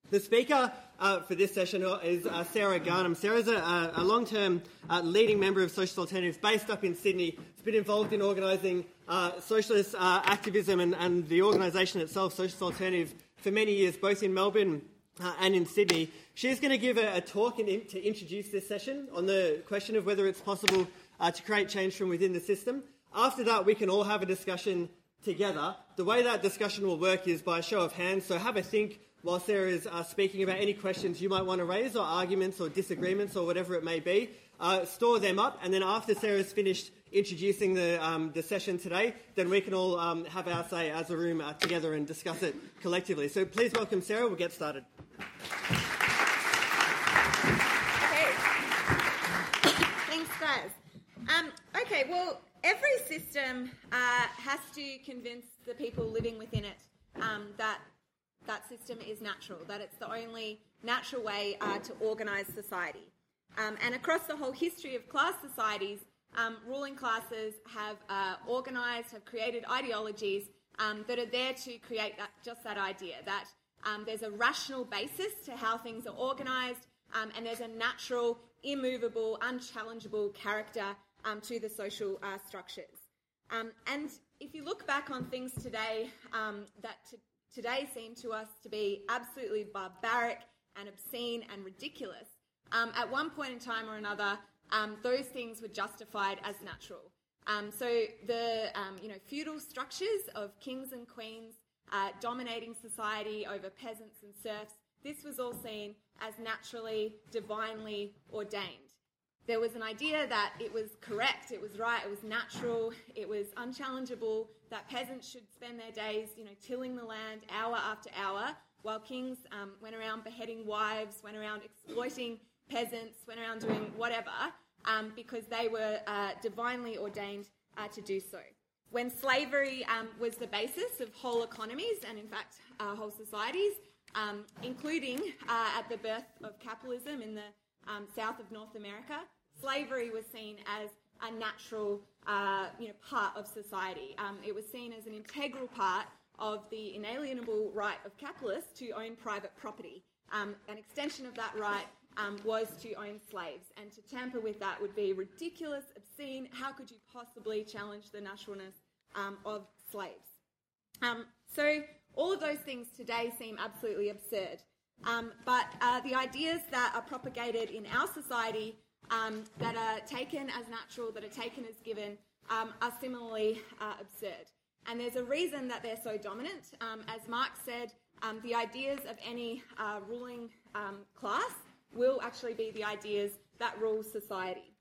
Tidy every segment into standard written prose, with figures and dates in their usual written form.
The speaker for this session is Sarah Garnham. Sarah's a long-term leading member of Socialist Alternatives based up in Sydney. She's been involved in organising socialist activism and the organisation itself, Socialist Alternative, for many years, both in Melbourne and in Sydney. She's going to give a talk to introduce this session on the question of whether it's possible to create change from within the system. After that, we can all have a discussion together. The way that discussion will work is by a show of hands, so have a think while Sarah is speaking about any questions you might want to raise or arguments or disagreements or whatever it may be. Store them up, and then after Sarah's finished introducing the session today, then we can all have our say as a room together and discuss it collectively. So please welcome Sarah. We'll get started. Okay. Thanks, guys. Okay, well, every system has to convince the people living within it that system is natural, that it's the only natural way to organise society. And across the whole history of class societies, ruling classes have organised, have created ideologies that are there to create just that idea, that there's a rational basis to how things are organised, and there's a natural, immovable, unchallengeable character to the social structures. And if you look back on things today that today seem to us to be absolutely barbaric and obscene and ridiculous, at one point in time or another, those things were justified as natural. So the feudal structures of kings and queens dominating society over peasants and serfs, this was all seen as naturally, divinely ordained. There was an idea that it was correct, it was right, it was natural, it was unchallengeable, that peasants should spend their days, tilling the land hour after hour, while kings went around beheading wives, went around exploiting peasants, went around doing whatever, because they were divinely ordained to do so. When slavery was the basis of whole economies and, in fact, whole societies, including at the birth of capitalism in the south of North America, slavery was seen as a natural part of society. It was seen as an integral part of the inalienable right of capitalists to own private property. An extension of that right was to own slaves, and to tamper with that would be ridiculous, obscene. How could you possibly challenge the naturalness of slaves? So all of those things today seem absolutely absurd. But the ideas that are propagated in our society that are taken as natural, that are taken as given, are similarly absurd. And there's a reason that they're so dominant. As Marx said, the ideas of any ruling class will actually be the ideas that rule society.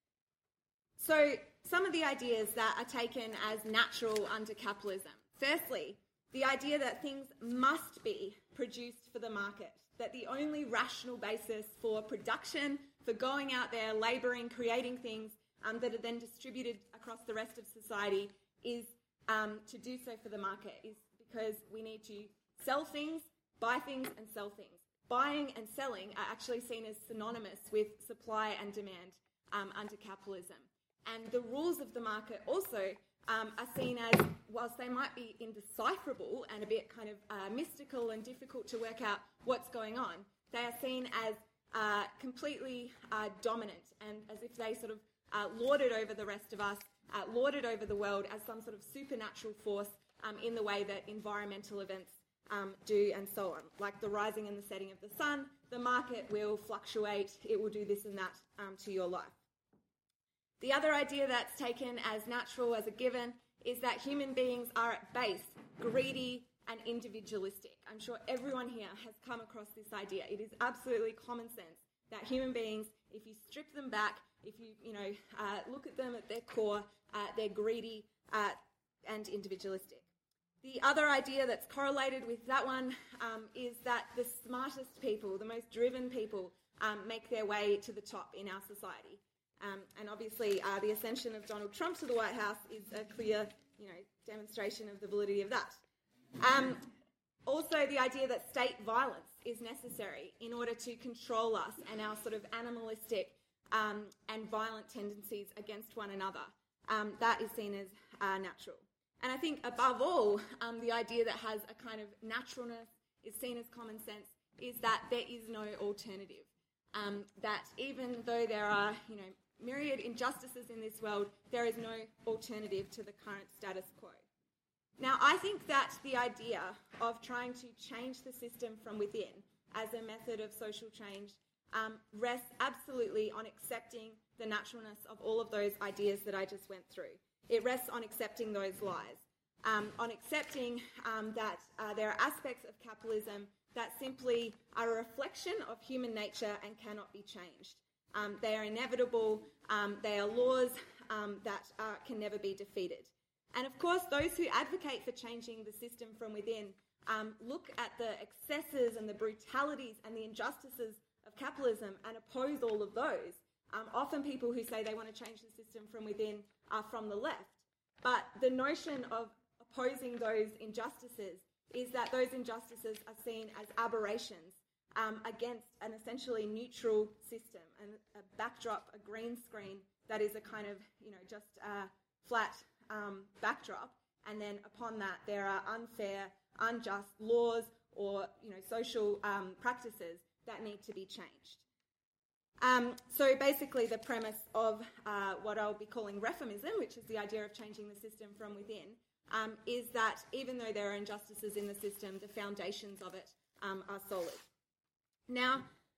So some of the ideas that are taken as natural under capitalism. Firstly, the idea that things must be produced for the market, that the only rational basis for production, for going out there, labouring, creating things that are then distributed across the rest of society is to do so for the market, is because we need to sell things, buy things and sell things. Buying and selling are actually seen as synonymous with supply and demand under capitalism. And the rules of the market also are seen as, whilst they might be indecipherable and a bit kind of mystical and difficult to work out what's going on, they are seen as completely dominant, and as if they sort of lorded over the rest of us, lorded over the world as some sort of supernatural force in the way that environmental events do, and so on. Like the rising and the setting of the sun, the market will fluctuate, it will do this and that to your life. The other idea that's taken as natural, as a given, is that human beings are at base greedy and individualistic. I'm sure everyone here has come across this idea. It is absolutely common sense that human beings, if you strip them back, if you look at them at their core, they're greedy and individualistic. The other idea that's correlated with that one is that the smartest people, the most driven people, make their way to the top in our society. And obviously, the ascension of Donald Trump to the White House is a clear, demonstration of the validity of that. Also, the idea that state violence is necessary in order to control us and our sort of animalistic and violent tendencies against one another. That is seen as natural. And I think, above all, the idea that has a kind of naturalness is seen as common sense is that there is no alternative. That even though there are, myriad injustices in this world, there is no alternative to the current status quo. Now, I think that the idea of trying to change the system from within as a method of social change rests absolutely on accepting the naturalness of all of those ideas that I just went through. It rests on accepting those lies, on accepting that there are aspects of capitalism that simply are a reflection of human nature and cannot be changed. They are inevitable. They are laws that can never be defeated. And of course, those who advocate for changing the system from within look at the excesses and the brutalities and the injustices of capitalism and oppose all of those. Often people who say they want to change the system from within are from the left. But the notion of opposing those injustices is that those injustices are seen as aberrations against an essentially neutral system, and a backdrop, a green screen that is a kind of, just a flat backdrop, and then upon that there are unfair, unjust laws or, social practices that need to be changed. So basically the premise of what I'll be calling reformism, which is the idea of changing the system from within, is that even though there are injustices in the system, the foundations of it are solid. Now,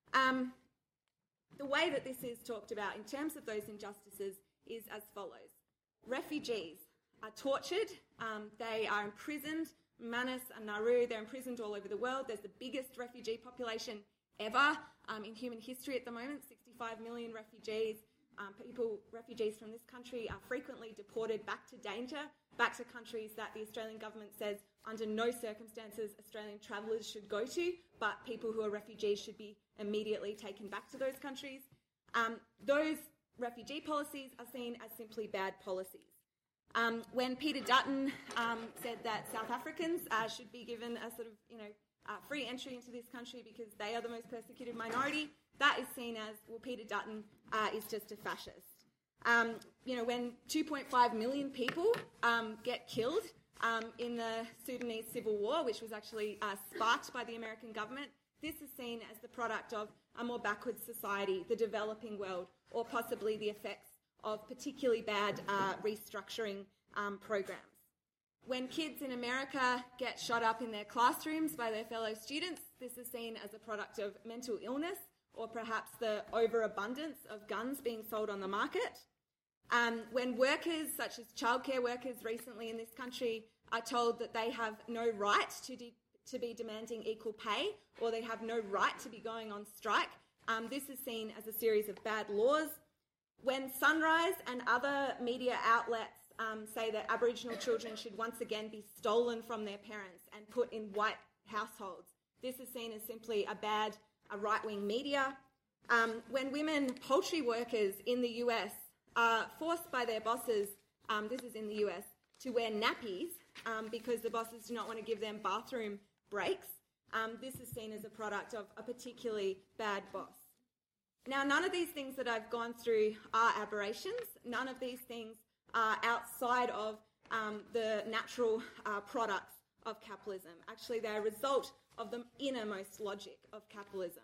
the way that this is talked about in terms of those injustices is as follows. Refugees are tortured, they are imprisoned. Manus and Nauru, they're imprisoned all over the world. There's the biggest refugee population ever in human history at the moment, 65 million refugees. Refugees from this country are frequently deported back to danger, back to countries that the Australian government says under no circumstances Australian travellers should go to, but people who are refugees should be immediately taken back to those countries. Those refugee policies are seen as simply bad policies. When Peter Dutton said that South Africans should be given a sort of, free entry into this country because they are the most persecuted minority, that is seen as, well, Peter Dutton is just a fascist. When 2.5 million people get killed in the Sudanese civil war, which was actually sparked by the American government, this is seen as the product of a more backward society, the developing world, or possibly the effects of particularly bad restructuring programs. When kids in America get shot up in their classrooms by their fellow students, this is seen as a product of mental illness or perhaps the overabundance of guns being sold on the market. When workers, such as childcare workers recently in this country, are told that they have no right to be demanding equal pay, or they have no right to be going on strike, this is seen as a series of bad laws. When Sunrise and other media outlets say that Aboriginal children should once again be stolen from their parents and put in white households, this is seen as simply a right-wing media. When women poultry workers in the US are forced by their bosses, this is in the US, to wear nappies because the bosses do not want to give them bathroom breaks, this is seen as a product of a particularly bad boss. Now, none of these things that I've gone through are aberrations. None of these things are outside of the natural products of capitalism. Actually, they're a result of the innermost logic of capitalism.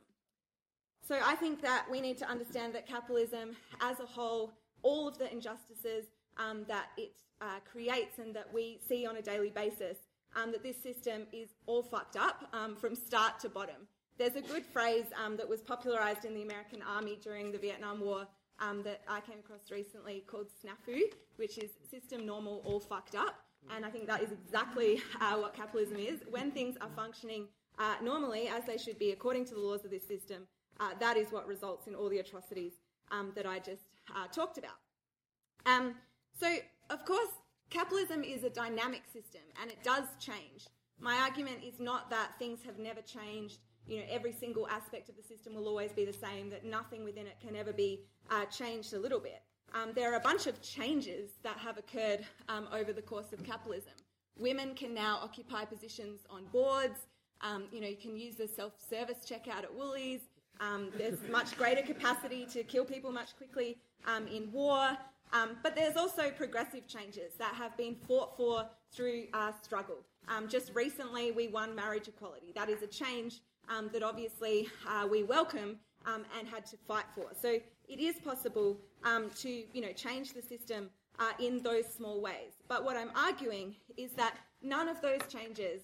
So I think that we need to understand that capitalism as a whole, all of the injustices that it creates and that we see on a daily basis, that this system is all fucked up from start to bottom. There's a good phrase that was popularised in the American Army during the Vietnam War that I came across recently called SNAFU, which is system normal all fucked up. And I think that is exactly what capitalism is. When things are functioning normally, as they should be according to the laws of this system, that is what results in all the atrocities that I just talked about. So, of course, capitalism is a dynamic system and it does change. My argument is not that things have never changed, every single aspect of the system will always be the same, that nothing within it can ever be changed a little bit. There are a bunch of changes that have occurred over the course of capitalism. Women can now occupy positions on boards. You can use the self-service checkout at Woolies. There's much greater capacity to kill people much quickly in war. But there's also progressive changes that have been fought for through struggle. Just recently, we won marriage equality. That is a change that obviously we welcome and had to fight for. So it is possible to change the system in those small ways. But what I'm arguing is that none of those changes,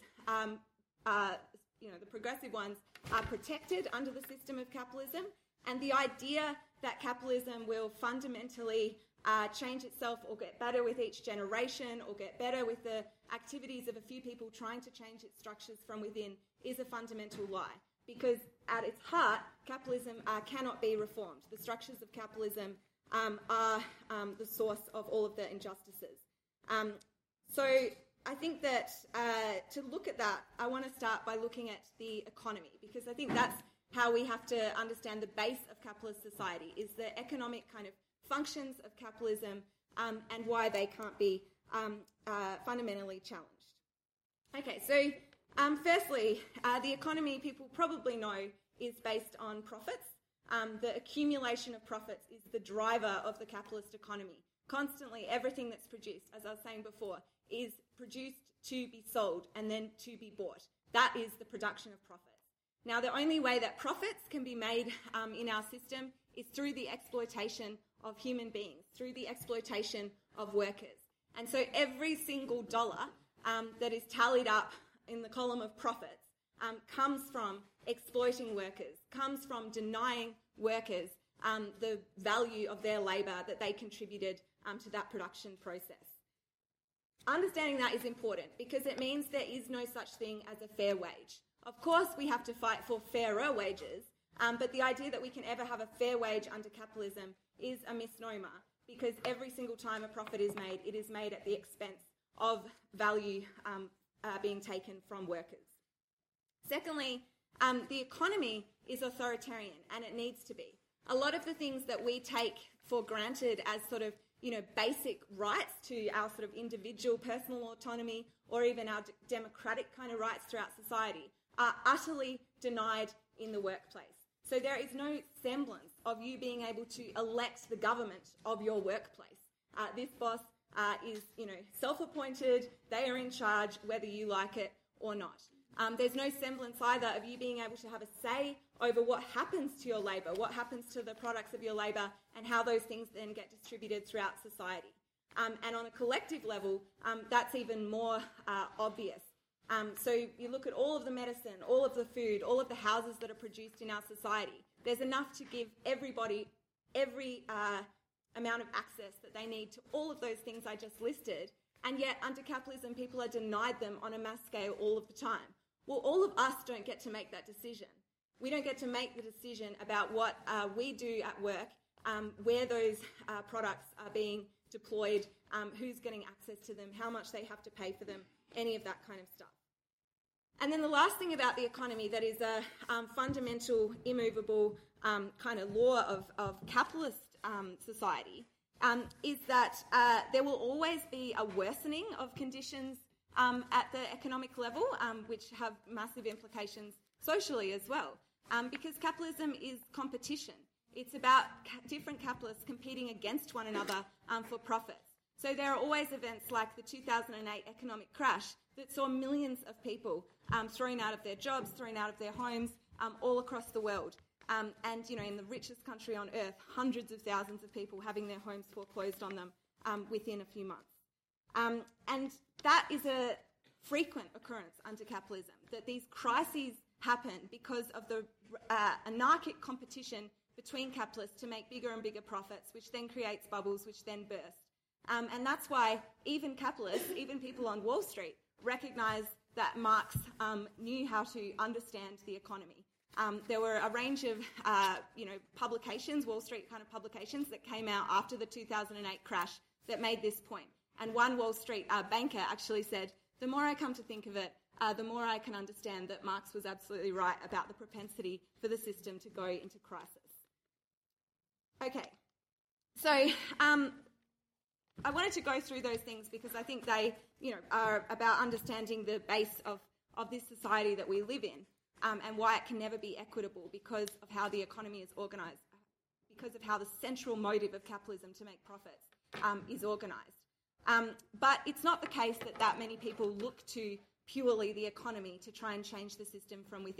the progressive ones, are protected under the system of capitalism. And the idea that capitalism will fundamentally change itself or get better with each generation or get better with the activities of a few people trying to change its structures from within is a fundamental lie. Because at its heart, capitalism cannot be reformed. The structures of capitalism are the source of all of the injustices. So I think that to look at that, I want to start by looking at the economy, because I think that's how we have to understand the base of capitalist society, is the economic kind of functions of capitalism and why they can't be fundamentally challenged. Okay, so firstly, the economy, people probably know, is based on profits. The accumulation of profits is the driver of the capitalist economy. Constantly, everything that's produced, as I was saying before, is produced to be sold and then to be bought. That is the production of profits. Now, the only way that profits can be made in our system is through the exploitation of human beings, through the exploitation of workers. And so every single dollar that is tallied up in the column of profits comes from exploiting workers, comes from denying workers the value of their labour that they contributed to that production process. Understanding that is important because it means there is no such thing as a fair wage. Of course, we have to fight for fairer wages, but the idea that we can ever have a fair wage under capitalism is a misnomer, because every single time a profit is made, it is made at the expense of value being taken from workers. Secondly, the economy is authoritarian, and it needs to be. A lot of the things that we take for granted as sort of, basic rights to our sort of individual personal autonomy or even our democratic kind of rights throughout society are utterly denied in the workplace. So there is no semblance of you being able to elect the government of your workplace. This boss is, self-appointed, they are in charge whether you like it or not. There's no semblance either of you being able to have a say over what happens to your labour, what happens to the products of your labour, and how those things then get distributed throughout society. And on a collective level, that's even more obvious. So you look at all of the medicine, all of the food, all of the houses that are produced in our society. There's enough to give everybody every amount of access that they need to all of those things I just listed, and yet under capitalism people are denied them on a mass scale all of the time. Well, all of us don't get to make that decision. We don't get to make the decision about what we do at work, where those products are being deployed, who's getting access to them, how much they have to pay for them, any of that kind of stuff. And then the last thing about the economy that is a fundamental, immovable kind of law of capitalist society is that there will always be a worsening of conditions at the economic level, which have massive implications socially as well, because capitalism is competition. It's about different capitalists competing against one another for profits. So there are always events like the 2008 economic crash that saw millions of people thrown out of their jobs, thrown out of their homes, all across the world. And, in the richest country on earth, hundreds of thousands of people having their homes foreclosed on them within a few months. And that is a frequent occurrence under capitalism, that these crises happen because of the anarchic competition between capitalists to make bigger and bigger profits, which then creates bubbles, which then burst. And that's why even capitalists, even people on Wall Street, recognise that Marx knew how to understand the economy. There were a range of, publications, Wall Street kind of publications, that came out after the 2008 crash that made this point. And one Wall Street banker actually said, the more I come to think of it, the more I can understand that Marx was absolutely right about the propensity for the system to go into crisis. Okay, so I wanted to go through those things because I think they, are about understanding the base of this society that we live in, and why it can never be equitable because of how the economy is organised, because of how the central motive of capitalism to make profits is organised. But it's not the case that many people look to purely the economy to try and change the system from within.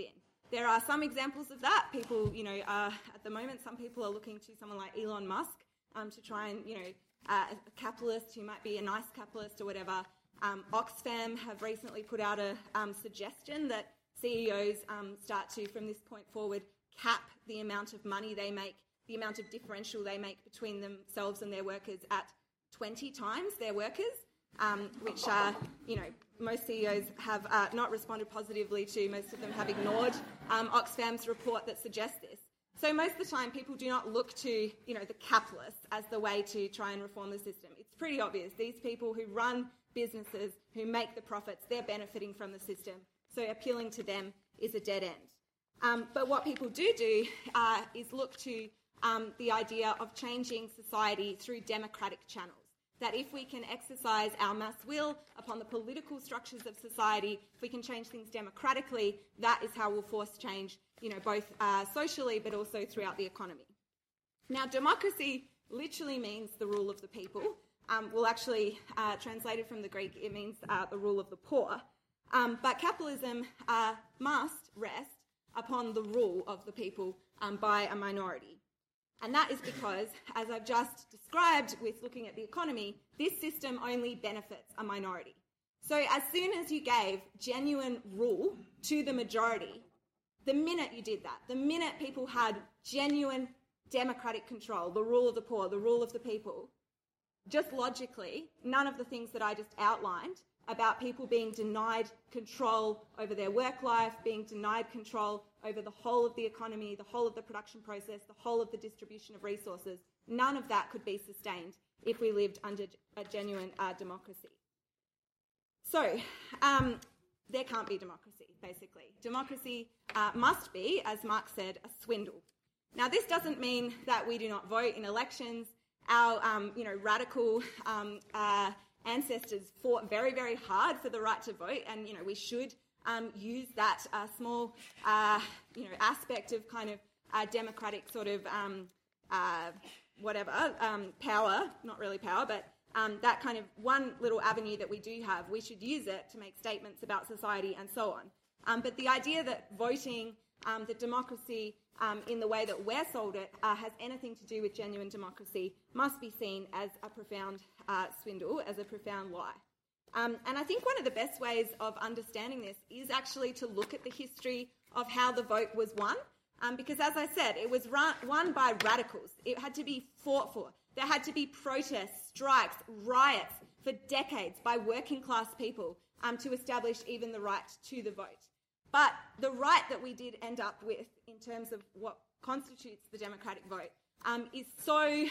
There are some examples of that. People, at the moment, some people are looking to someone like Elon Musk to try and, a capitalist who might be a nice capitalist or whatever. Oxfam have recently put out a suggestion that CEOs start to, from this point forward, cap the amount of money they make, the amount of differential they make between themselves and their workers at 20 times their workers, which most CEOs have not responded positively to. Most of them have ignored Oxfam's report that suggests this. So most of the time, people do not look to, the capitalists as the way to try and reform the system. It's pretty obvious. These people who run businesses, who make the profits, they're benefiting from the system. So appealing to them is a dead end. But what people do is look to the idea of changing society through democratic channels. That if we can exercise our mass will upon the political structures of society, if we can change things democratically, that is how we'll force change, both socially but also throughout the economy. Now, democracy literally means the rule of the people. Well, actually, translated from the Greek, it means the rule of the poor. But capitalism must rest upon the rule of the people by a minority. And that is because, as I've just described with looking at the economy, this system only benefits a minority. So as soon as you gave genuine rule to the majority, the minute you did that, the minute people had genuine democratic control, the rule of the poor, the rule of the people, just logically, none of the things that I just outlined about people being denied control over their work life, being denied control over the whole of the economy, the whole of the production process, the whole of the distribution of resources, none of that could be sustained if we lived under a genuine democracy. So there can't be democracy, basically. Democracy must be, as Marx said, a swindle. Now, this doesn't mean that we do not vote in elections. Our, radical ancestors fought very, very hard for the right to vote, and, we should use that small, aspect of kind of democratic sort of power, not really power, but that kind of one little avenue that we do have, we should use it to make statements about society and so on. But the idea that voting, that democracy in the way that we're sold it has anything to do with genuine democracy must be seen as a profound swindle, as a profound lie. And I think one of the best ways of understanding this is actually to look at the history of how the vote was won. Because as I said, it was won by radicals. It had to be fought for. There had to be protests, strikes, riots for decades by working class people to establish even the right to the vote. But the right that we did end up with in terms of what constitutes the democratic vote is so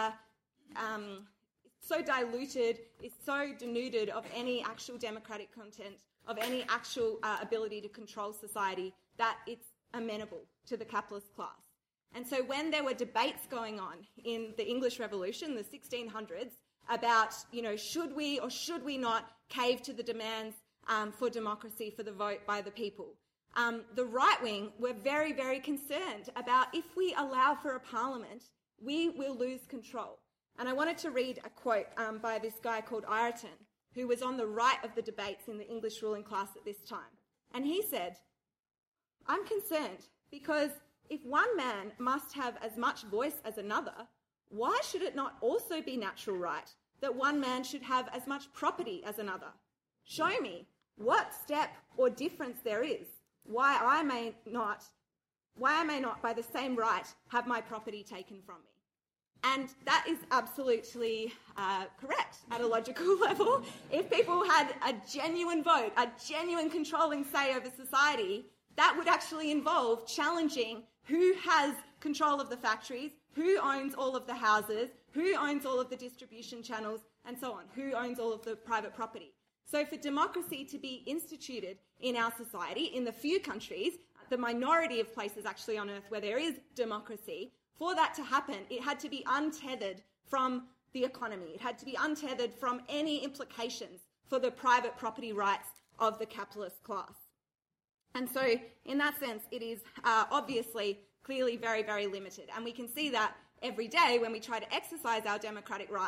diluted, is so denuded of any actual democratic content, of any actual ability to control society, that it's amenable to the capitalist class. And so when there were debates going on in the English Revolution, the 1600s, about, should we or should we not cave to the demands for democracy, for the vote by the people, the right wing were very, very concerned about if we allow for a parliament, we will lose control. And I wanted to read a quote by this guy called Ireton, who was on the right of the debates in the English ruling class at this time. And he said, "I'm concerned because if one man must have as much voice as another, why should it not also be natural right that one man should have as much property as another? Show me what step or difference there is why I may not by the same right have my property taken from me." And that is absolutely correct at a logical level. If people had a genuine vote, a genuine controlling say over society, that would actually involve challenging who has control of the factories, who owns all of the houses, who owns all of the distribution channels, and so on, who owns all of the private property. So for democracy to be instituted in our society, in the few countries, the minority of places actually on earth where there is democracy, for that to happen, it had to be untethered from the economy. It had to be untethered from any implications for the private property rights of the capitalist class. And so, in that sense, it is obviously, clearly very, very limited. And we can see that every day when we try to exercise our democratic rights,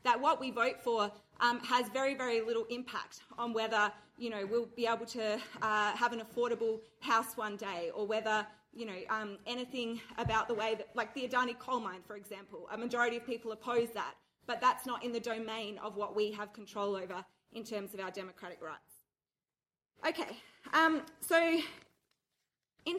that what we vote for has very, very little impact on whether, we'll be able to have an affordable house one day, or whether, anything about the way that, like the Adani coal mine, for example, a majority of people oppose that, but that's not in the domain of what we have control over in terms of our democratic rights. Okay, so in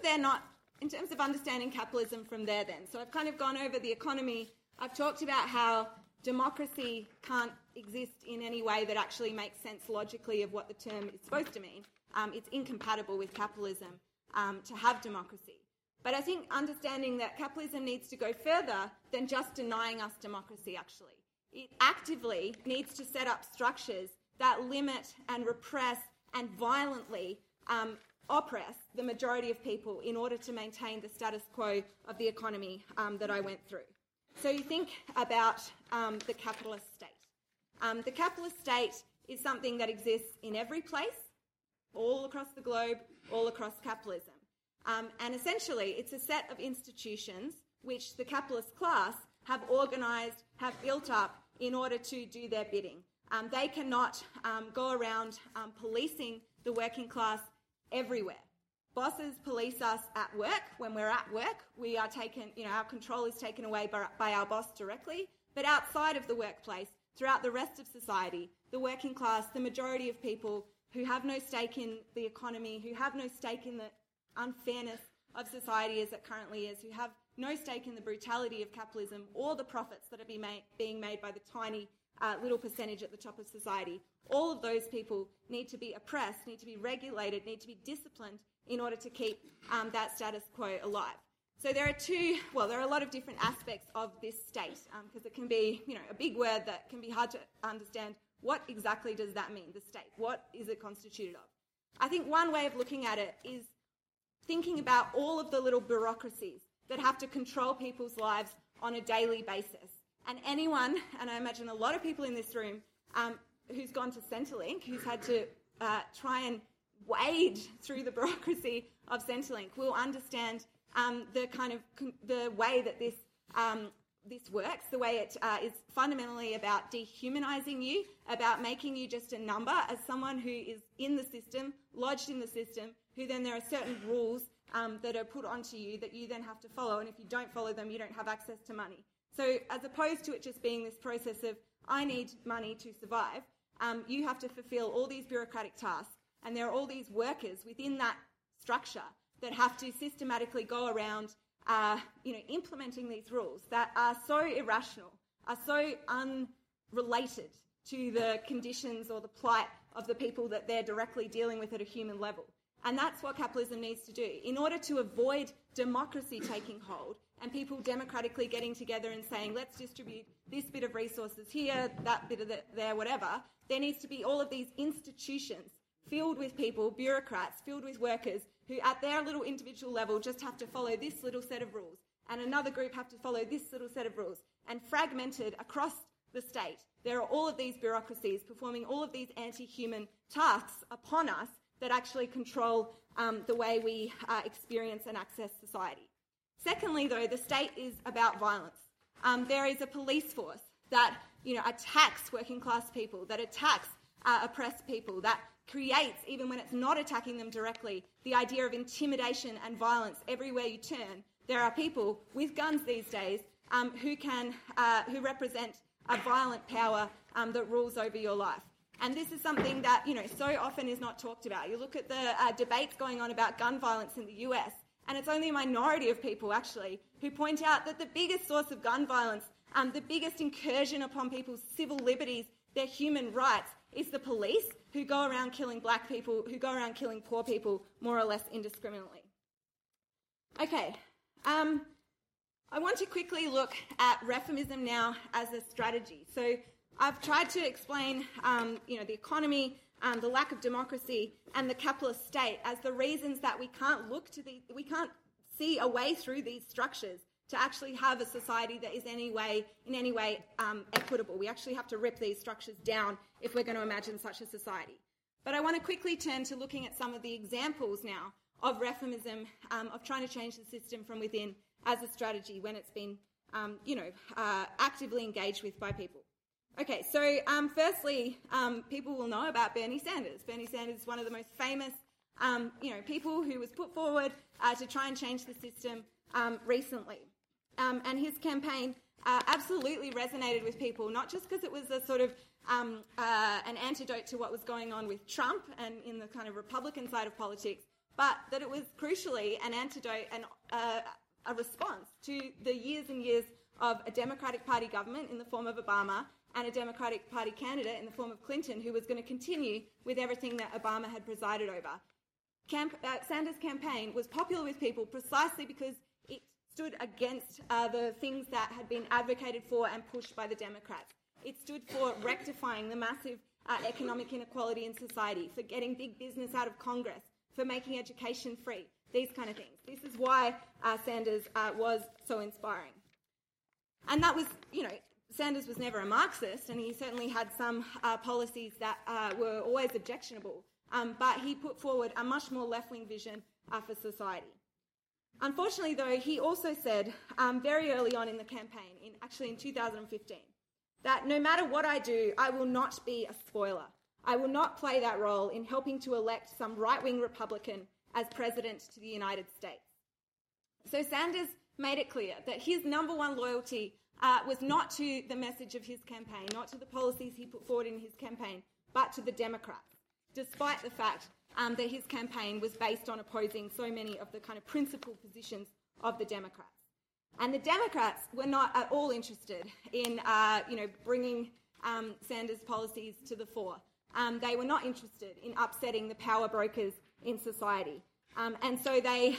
terms of understanding capitalism from there then, so I've kind of gone over the economy. I've talked about how democracy can't exist in any way that actually makes sense logically of what the term is supposed to mean. It's incompatible with capitalism to have democracy. But I think understanding that capitalism needs to go further than just denying us democracy, actually. It actively needs to set up structures that limit and repress and violently oppress the majority of people in order to maintain the status quo of the economy that I went through. So you think about the capitalist state. The capitalist state is something that exists in every place, all across the globe, all across capitalism. And essentially, it's a set of institutions which the capitalist class have organised, have built up in order to do their bidding. They cannot go around policing the working class everywhere. Bosses police us at work. When we're at work, we are taken, our control is taken away by our boss directly. But outside of the workplace, throughout the rest of society, the working class, the majority of people who have no stake in the economy, who have no stake in the unfairness of society as it currently is, who have no stake in the brutality of capitalism or the profits that are being made by the tiny little percentage at the top of society. All of those people need to be oppressed, need to be regulated, need to be disciplined in order to keep that status quo alive. So there are a lot of different aspects of this state, because it can be, a big word that can be hard to understand. What exactly does that mean, the state? What is it constituted of? I think one way of looking at it is thinking about all of the little bureaucracies that have to control people's lives on a daily basis. And anyone, and I imagine a lot of people in this room, who's gone to Centrelink, who's had to try and wade through the bureaucracy of Centrelink, will understand the way that this works, the way it is fundamentally about dehumanising you, about making you just a number as someone who is in the system, lodged in the system, who then there are certain rules that are put onto you that you then have to follow, and if you don't follow them, you don't have access to money. So as opposed to it just being this process of, I need money to survive, you have to fulfil all these bureaucratic tasks, and there are all these workers within that structure that have to systematically go around implementing these rules that are so irrational, are so unrelated to the conditions or the plight of the people that they're directly dealing with at a human level. And that's what capitalism needs to do. In order to avoid democracy taking hold and people democratically getting together and saying, let's distribute this bit of resources here, that bit of there, whatever, there needs to be all of these institutions filled with people, bureaucrats, filled with workers who at their little individual level just have to follow this little set of rules, and another group have to follow this little set of rules. And fragmented across the state, there are all of these bureaucracies performing all of these anti-human tasks upon us that actually control the way we experience and access society. Secondly, though, the state is about violence. There is a police force that attacks working class people, that attacks oppressed people, that creates, even when it's not attacking them directly, the idea of intimidation and violence everywhere you turn. There are people with guns these days who represent a violent power that rules over your life. And this is something that, so often is not talked about. You look at the debates going on about gun violence in the US, and it's only a minority of people, actually, who point out that the biggest source of gun violence, the biggest incursion upon people's civil liberties, their human rights, is the police, who go around killing black people, who go around killing poor people more or less indiscriminately. Okay, I want to quickly look at reformism now as a strategy. So I've tried to explain, the economy, the lack of democracy, and the capitalist state as the reasons that we can't see a way through these structures to actually have a society that is in any way equitable. We actually have to rip these structures down if we're going to imagine such a society. But I want to quickly turn to looking at some of the examples now of reformism, of trying to change the system from within as a strategy when it's been, actively engaged with by people. Okay, so firstly, people will know about Bernie Sanders. Bernie Sanders is one of the most famous, people who was put forward to try and change the system recently. And his campaign absolutely resonated with people, not just because it was a sort of an antidote to what was going on with Trump and in the kind of Republican side of politics, but that it was crucially an antidote and a response to the years and years of a Democratic Party government in the form of Obama and a Democratic Party candidate in the form of Clinton, who was going to continue with everything that Obama had presided over. Sanders' campaign was popular with people precisely because it stood against the things that had been advocated for and pushed by the Democrats. It stood for rectifying the massive economic inequality in society, for getting big business out of Congress, for making education free, these kind of things. This is why Sanders was so inspiring. And that was, Sanders was never a Marxist, and he certainly had some policies that were always objectionable, but he put forward a much more left-wing vision for society. Unfortunately, though, he also said very early on in the campaign, in 2015, that no matter what I do, I will not be a spoiler. I will not play that role in helping to elect some right-wing Republican as president to the United States. So Sanders made it clear that his number one loyalty was not to the message of his campaign, not to the policies he put forward in his campaign, but to the Democrats, despite the fact that his campaign was based on opposing so many of the kind of principal positions of the Democrats. And the Democrats were not at all interested in, bringing Sanders' policies to the fore. They were not interested in upsetting the power brokers in society. And so they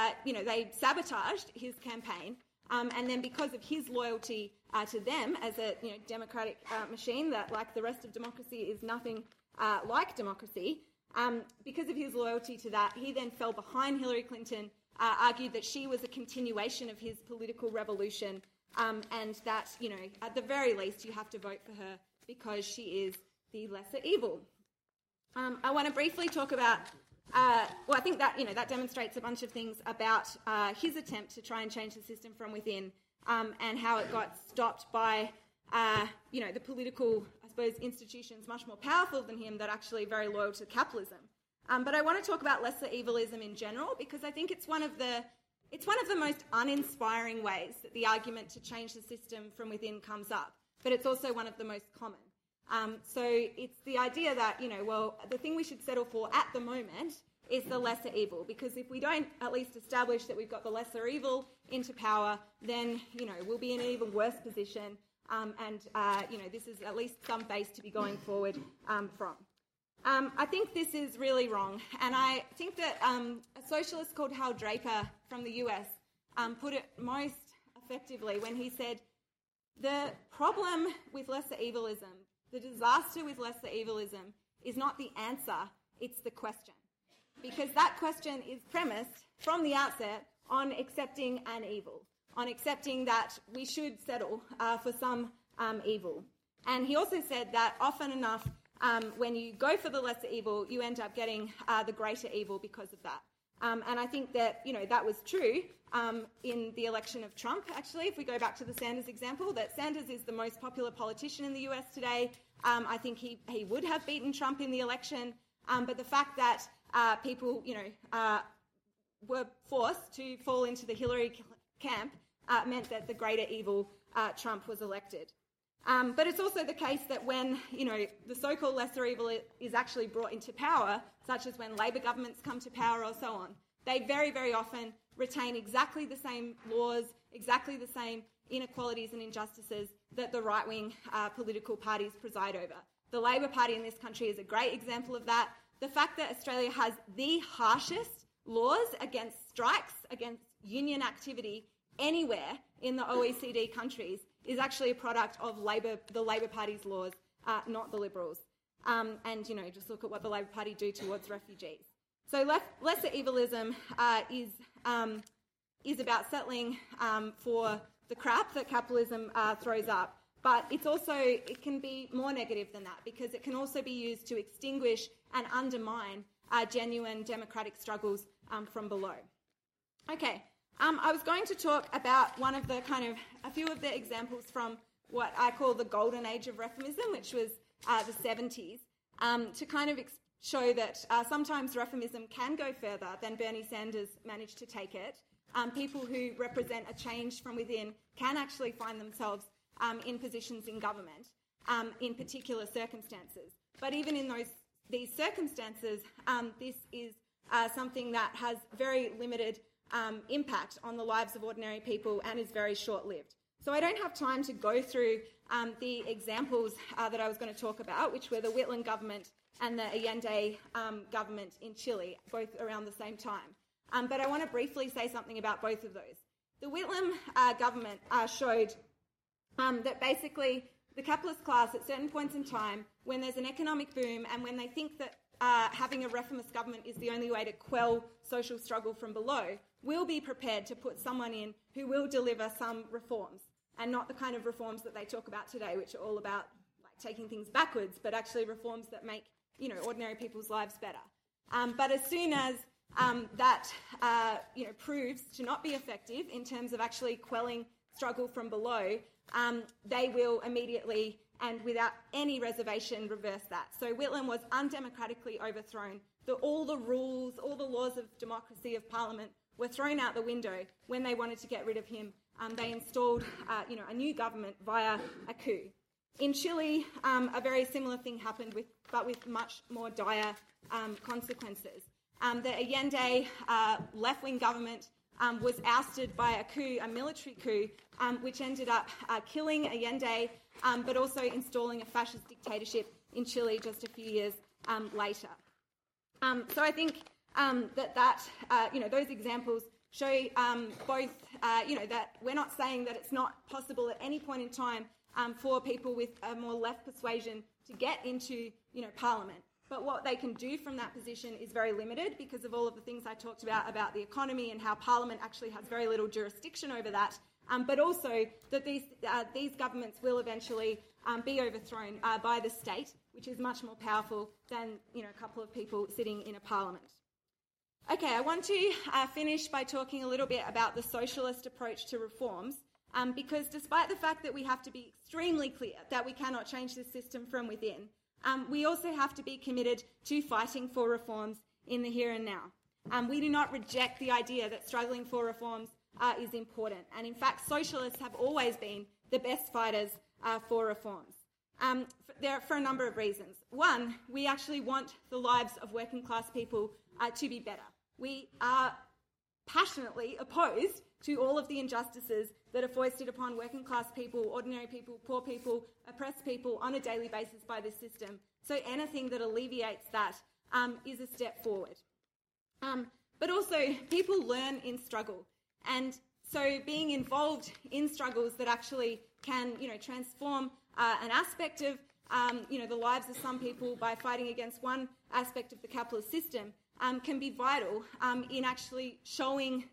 sabotaged his campaign. And then because of his loyalty to them as a democratic machine that, like the rest of democracy, is nothing like democracy, because of his loyalty to that, he then fell behind Hillary Clinton, argued that she was a continuation of his political revolution, and that, at the very least, you have to vote for her because she is the lesser evil. I want to briefly talk about I think that that demonstrates a bunch of things about his attempt to try and change the system from within, and how it got stopped by the political, I suppose, institutions much more powerful than him that are actually very loyal to capitalism. But I want to talk about lesser evilism in general because I think it's one of the most uninspiring ways that the argument to change the system from within comes up, but it's also one of the most common. So it's the idea that, the thing we should settle for at the moment is the lesser evil, because if we don't at least establish that we've got the lesser evil into power, then, we'll be in an even worse position, and this is at least some base to be going forward from. I think this is really wrong, and I think that a socialist called Hal Draper from the US put it most effectively when he said, the problem with lesser evilism, the disaster with lesser evilism, is not the answer, it's the question. Because that question is premised from the outset on accepting an evil, on accepting that we should settle for some evil. And he also said that often enough, when you go for the lesser evil, you end up getting the greater evil because of that. And I think that, that was true in the election of Trump, actually, if we go back to the Sanders example, that Sanders is the most popular politician in the US today. I think he would have beaten Trump in the election, but the fact that people, were forced to fall into the Hillary camp meant that the greater evil, Trump, was elected. But it's also the case that when, the so-called lesser evil is actually brought into power, such as when Labor governments come to power or so on, they very, very often retain exactly the same laws, exactly the same inequalities and injustices that the right-wing political parties preside over. The Labor Party in this country is a great example of that. The fact that Australia has the harshest laws against strikes, against union activity anywhere in the OECD countries is actually a product of the Labor Party's laws, not the Liberals. And, just look at what the Labor Party do towards refugees. So lesser evilism is about settling for the crap that capitalism throws up. But it can be more negative than that, because it can also be used to extinguish and undermine genuine democratic struggles from below. Okay, I was going to talk about a few of the examples from what I call the golden age of reformism, which was the 70s, to kind of show that sometimes reformism can go further than Bernie Sanders managed to take it. People who represent a change from within can actually find themselves in positions in government in particular circumstances. But even in these circumstances, this is something that has very limited impact on the lives of ordinary people and is very short-lived. So I don't have time to go through the examples that I was going to talk about, which were the Whitlam government and the Allende government in Chile, both around the same time. But I want to briefly say something about both of those. The Whitlam government showed that basically the capitalist class at certain points in time, when there's an economic boom and when they think that having a reformist government is the only way to quell social struggle from below, will be prepared to put someone in who will deliver some reforms, and not the kind of reforms that they talk about today, which are all about like taking things backwards, but actually reforms that make ordinary people's lives better. But as soon as that proves to not be effective in terms of actually quelling struggle from below, they will immediately and without any reservation reverse that. So Whitlam was undemocratically overthrown. All the rules, all the laws of democracy of Parliament were thrown out the window when they wanted to get rid of him. They installed a new government via a coup. In Chile, a very similar thing happened, but with much more dire consequences. The Allende left-wing government was ousted by a coup, a military coup, which ended up killing Allende, but also installing a fascist dictatorship in Chile just a few years later. So I think those examples show both, that we're not saying that it's not possible at any point in time for people with a more left persuasion to get into, Parliament. But what they can do from that position is very limited because of all of the things I talked about the economy and how Parliament actually has very little jurisdiction over that, but also that these governments will eventually be overthrown by the state, which is much more powerful than a couple of people sitting in a Parliament. Okay, I want to finish by talking a little bit about the socialist approach to reforms, because despite the fact that we have to be extremely clear that we cannot change this system from within, we also have to be committed to fighting for reforms in the here and now. We do not reject the idea that struggling for reforms is important. And in fact, socialists have always been the best fighters for reforms. For a number of reasons. One, we actually want the lives of working class people to be better. We are passionately opposed to all of the injustices that are foisted upon working class people, ordinary people, poor people, oppressed people on a daily basis by this system. So anything that alleviates that is a step forward. But also, people learn in struggle. And so being involved in struggles that actually can, transform an aspect of, the lives of some people by fighting against one aspect of the capitalist system can be vital in actually showing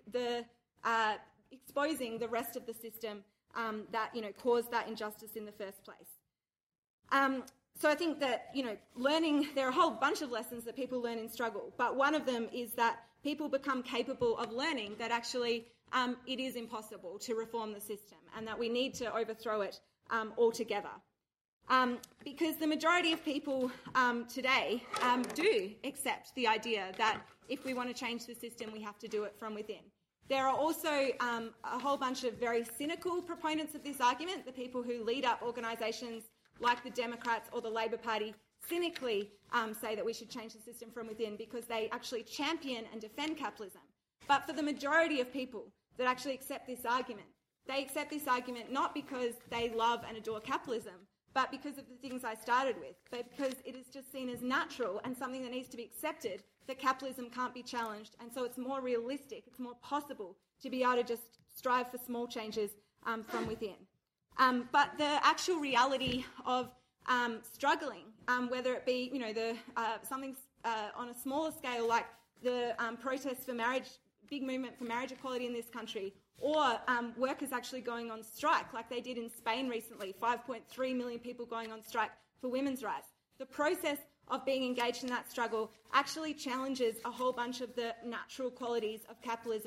exposing the rest of the system that, caused that injustice in the first place. So I think that, learning, there are a whole bunch of lessons that people learn in struggle, but one of them is that people become capable of learning that actually it is impossible to reform the system and that we need to overthrow it altogether. Because the majority of people today do accept the idea that if we want to change the system, we have to do it from within. There are also a whole bunch of very cynical proponents of this argument, the people who lead up organisations like the Democrats or the Labor Party cynically say that we should change the system from within because they actually champion and defend capitalism. But for the majority of people that actually accept this argument, they accept this argument not because they love and adore capitalism, but because of the things I started with, but because it is just seen as natural and something that needs to be accepted, that capitalism can't be challenged, and so it's more realistic, it's more possible to be able to just strive for small changes from within. But the actual reality of struggling, whether it be, something on a smaller scale like the protests for marriage, big movement for marriage equality in this country, or workers actually going on strike like they did in Spain recently, 5.3 million people going on strike for women's rights. The process of being engaged in that struggle actually challenges a whole bunch of the natural qualities of capitalism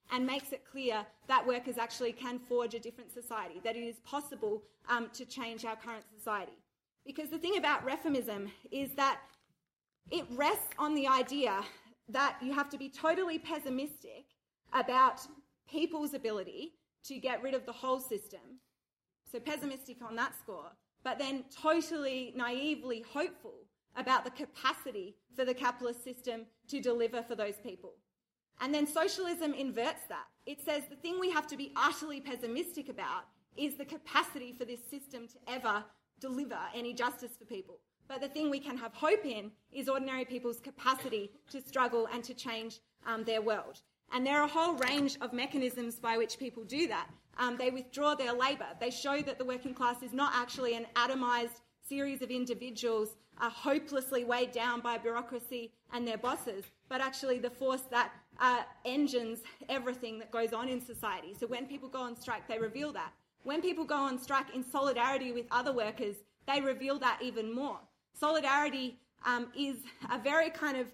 and makes it clear that workers actually can forge a different society, that it is possible to change our current society. Because the thing about reformism is that it rests on the idea that you have to be totally pessimistic about people's ability to get rid of the whole system, so pessimistic on that score, but then totally naively hopeful about the capacity for the capitalist system to deliver for those people. And then socialism inverts that. It says the thing we have to be utterly pessimistic about is the capacity for this system to ever deliver any justice for people. But the thing we can have hope in is ordinary people's capacity to struggle and to change their world. And there are a whole range of mechanisms by which people do that. They withdraw their labour. They show that the working class is not actually an atomised series of individuals hopelessly weighed down by bureaucracy and their bosses, but actually the force that engines everything that goes on in society. So when people go on strike, they reveal that. When people go on strike in solidarity with other workers, they reveal that even more. Solidarity is a very kind of,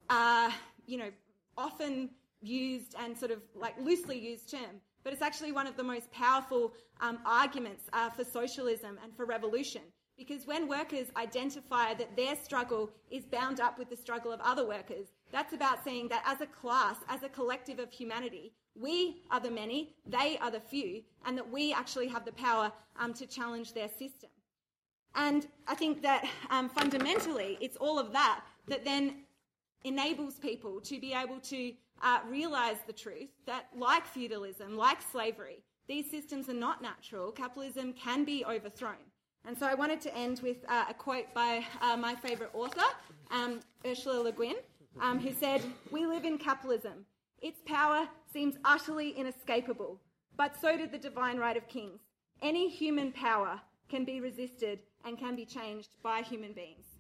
often used and sort of like loosely used term, but it's actually one of the most powerful arguments for socialism and for revolution. Because when workers identify that their struggle is bound up with the struggle of other workers, that's about saying that as a class, as a collective of humanity, we are the many, they are the few, and that we actually have the power to challenge their system. And I think that fundamentally it's all of that that then enables people to be able to realise the truth that, like feudalism, like slavery, these systems are not natural. Capitalism can be overthrown. And so I wanted to end with a quote by my favourite author, Ursula Le Guin, who said, "We live in capitalism. Its power seems utterly inescapable, but so did the divine right of kings. Any human power can be resisted and can be changed by human beings."